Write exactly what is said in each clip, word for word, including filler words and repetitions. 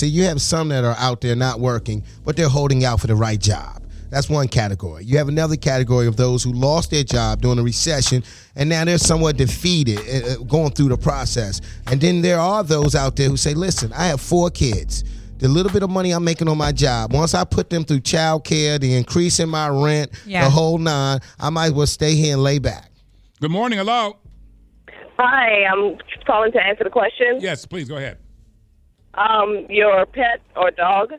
See, you have some that are out there not working, but they're holding out for the right job. That's one category. You have another category of those who lost their job during the recession, and now they're somewhat defeated uh, going through the process. And then there are those out there who say, listen, I have four kids. The little bit of money I'm making on my job, once I put them through child care, the increase in my rent, yeah. the whole nine, I might as well stay here and lay back. Good morning. Hello. Hi, I'm calling to answer the question. Yes, please, go ahead. Um, your pet or dog?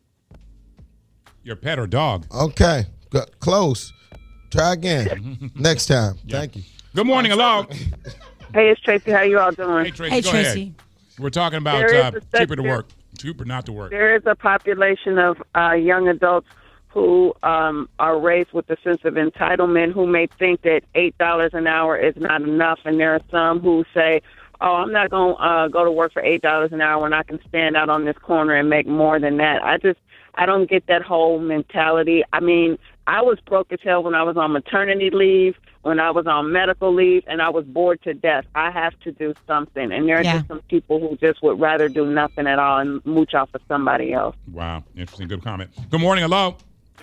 Your pet or dog? Okay, G- close. Try again next time. Yeah. Thank you. Good morning. Hello. Hey, it's Tracy. How you all doing? Hey, Tracy. Hey, go Tracy. Ahead. We're talking about uh, cheaper to work, cheaper not to work. There is a population of uh, young adults who um, are raised with a sense of entitlement, who may think that eight dollars an hour is not enough, and there are some who say, oh, I'm not going to uh, go to work for eight dollars an hour when I can stand out on this corner and make more than that. I just, I don't get that whole mentality. I mean, I was broke as hell when I was on maternity leave, when I was on medical leave, and I was bored to death. I have to do something. And there are yeah. just some people who just would rather do nothing at all and mooch off of somebody else. Wow. Interesting. Good comment. Good morning. Hello.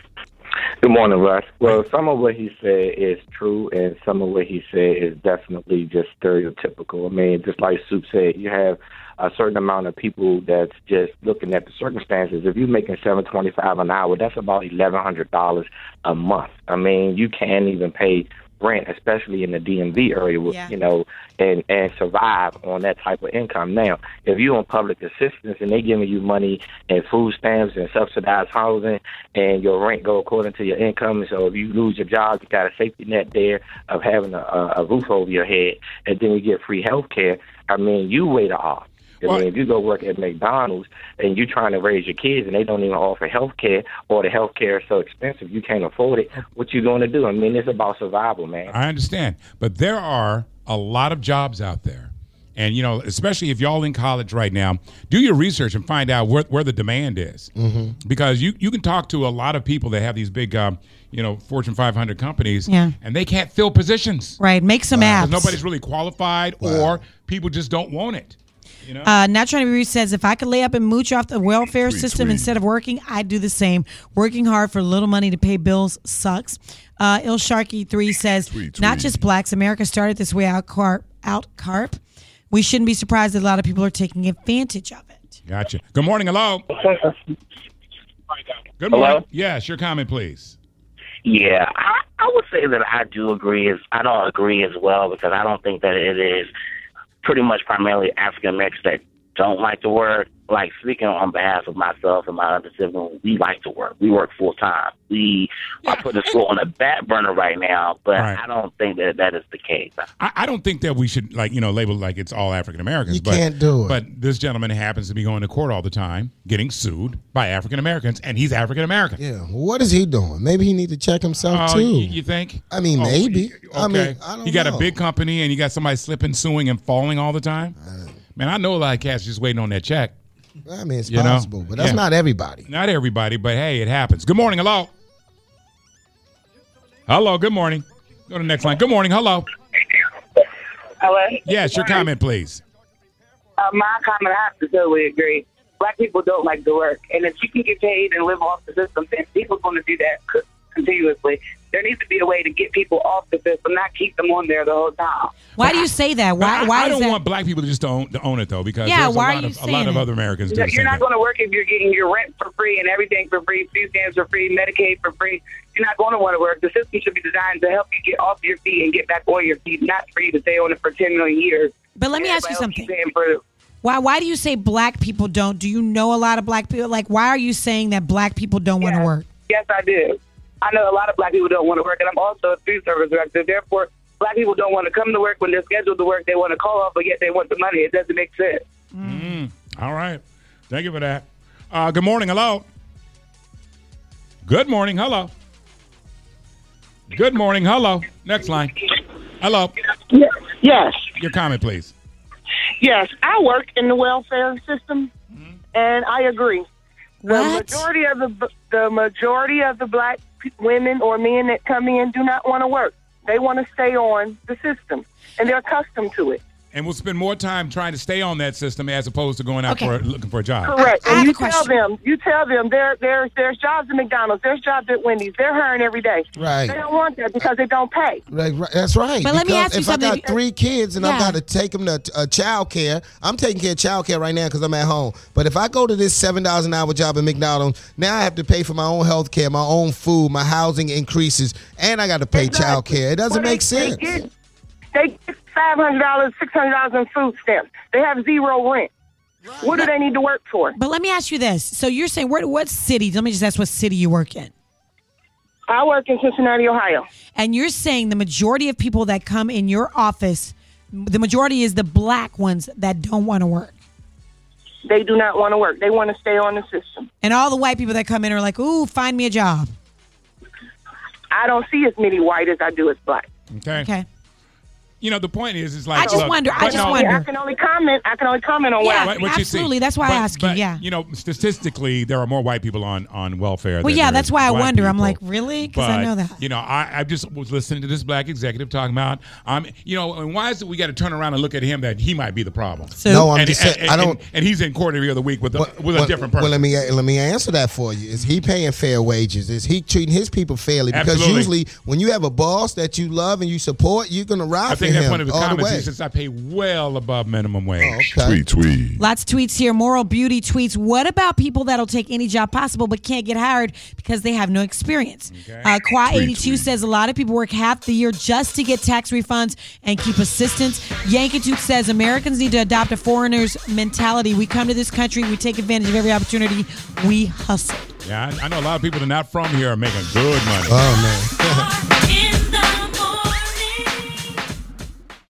Good morning, Russ. Well, some of what he said is true, and some of what he said is definitely just stereotypical. I mean, just like Soup said, you have a certain amount of people that's just looking at the circumstances. If you're making seven twenty-five an hour, that's about eleven hundred dollars a month. I mean, you can't even pay rent, especially in the D M V area, yeah. you know, and, and survive on that type of income. Now, if you're on public assistance and they giving you money and food stamps and subsidized housing and your rent go according to your income, so if you lose your job, you got a safety net there of having a, a roof over your head, and then you get free health care, I mean, you way off. I mean, if you go work at McDonald's and you're trying to raise your kids and they don't even offer health care, or the health care is so expensive you can't afford it, what you going to do? I mean, it's about survival, man. I understand. But there are a lot of jobs out there. And, you know, especially if y'all in college right now, do your research and find out where, where the demand is. Mm-hmm. Because you, you can talk to a lot of people that have these big, um, you know, Fortune five hundred companies, yeah. and they can't fill positions. Right. Make some wow. apps. Nobody's really qualified wow. or people just don't want it. You know? uh, Not Trying to Be Rude says, if I could lay up and mooch off the welfare tweet, system tweet. instead of working, I'd do the same. Working hard for little money to pay bills sucks. Uh, Il Sharky three says, tweet, not tweet. just blacks. America started this way out carp. Out carp. We shouldn't be surprised that a lot of people are taking advantage of it. Gotcha. Good morning. Hello. Good morning. Hello? Yes, your comment, please. Yeah, I, I would say that I do agree. As I don't agree as well, because I don't think that it is pretty much primarily African Americans that don't like to work. Like, speaking on behalf of myself and my other siblings, we like to work. We work full time. We yeah. are putting school on the back burner right now, but right. I don't think that that is the case. I, I don't think that we should, like, you know, label like it's all African Americans. You but, can't do it. But this gentleman happens to be going to court all the time, getting sued by African Americans, and he's African American. Yeah, what is he doing? Maybe he need to check himself uh, too. You, you think? I mean, oh, maybe. Okay. I mean, I don't you got know. a big company, and you got somebody slipping, suing, and falling all the time. Uh, Man, I know a lot of cats just waiting on that check. I mean, it's you possible, know? but that's yeah. not everybody. Not everybody, but hey, it happens. Good morning. Hello. Hello. Good morning. Go to the next line. Good morning. Hello. Hello. Yes, your comment, please. Uh, my comment, I have to totally agree. Black people don't like to work, and if you can get paid and live off the system, then people are going to do that continuously. There needs to be a way to get people off the system, not keep them on there the whole time. Why do you say that? Why? I, why I don't that? want black people to just to own, to own it though, because yeah, there's why a lot are you of saying a lot of that? other Americans do the You're same not thing. going to work if you're getting your rent for free and everything for free, food stamps for free, Medicaid for free. You're not going to want to work. The system should be designed to help you get off your feet and get back on your feet, not for you to stay on it for ten million years. But let me ask you something. Why why do you say black people don't? Do you know a lot of black people? Like, why are you saying that black people don't yes. want to work? Yes, I do. I know a lot of black people don't want to work, and I'm also a food service director. Therefore, black people don't want to come to work when they're scheduled to work. They want to call off, but yet they want the money. It doesn't make sense. Mm. All right. Thank you for that. Uh, good morning. Hello. Good morning. Hello. Good morning. Hello. Next line. Hello. Yes. Your comment, please. Yes, I work in the welfare system, mm-hmm. and I agree. The What? majority of the the majority of the black women or men that come in do not want to work. They want to stay on the system, and they're accustomed to it. and will spend more time trying to stay on that system as opposed to going out Okay. for looking for a job. Correct. I have And you a tell question. them, you tell them there, there's there's jobs at McDonald's, there's jobs at Wendy's. They're hiring every day. Right. They don't want that because they don't pay. Right, right, that's right. But let me Because ask you if something. I got three kids and I Yeah. got to take them to uh, child care, I'm taking care of child care right now because I'm at home. But if I go to this seven dollars an hour job at McDonald's, now I have to pay for my own health care, my own food, my housing increases, and I got to pay Exactly. child care. It doesn't Well, make they, sense. They get, they get five hundred dollars, six hundred dollars in food stamps. They have zero rent. What do they need to work for? But let me ask you this. So you're saying, where, what city? Let me just ask what city you work in. I work in Cincinnati, Ohio. And you're saying the majority of people that come in your office, the majority is the black ones that don't want to work. They do not want to work. They want to stay on the system. And all the white people that come in are like, ooh, find me a job. I don't see as many white as I do as black. Okay. Okay. You know, the point is, is like I just look, wonder- I but just no, wonder. I can only comment. I can only comment on what Yeah. I what, what you see. Absolutely. That's why I But- ask you, but, yeah. You know, statistically, there are more white people on, on welfare. Well, than yeah, there that's is why I black wonder. I'm people. like, really? Because I But, know that. You know, I, I just was listening to this black executive talking about, um, you know, and why is it we got to turn around and look at him that he might be the problem? So, No, I'm and, just and- saying, I and- don't. And he's in court every other week with a, with a different person. Well, let me let me answer that for you. Is he paying fair wages? Is he treating his people fairly? Because Absolutely. usually, when you have a boss that you love and you support, you're gonna ride I for think that's him one of his all the comments. way. He says, I pay well above minimum wage. Oh, okay. Tweet, tweet. Lots of tweets here. Moral Beauty tweets, what about people that'll take any job possible but can't get hired because they have no experience? Okay. Uh, Qua Tweet, eighty-two tweet. says a lot of people work half the year just to get tax refunds and keep assistance. Yankitude says Americans need to adopt a foreigner's mentality. We come to this country, we take advantage of every opportunity, we hustle. Yeah, I, I know a lot of people that are not from here are making good money. Oh man.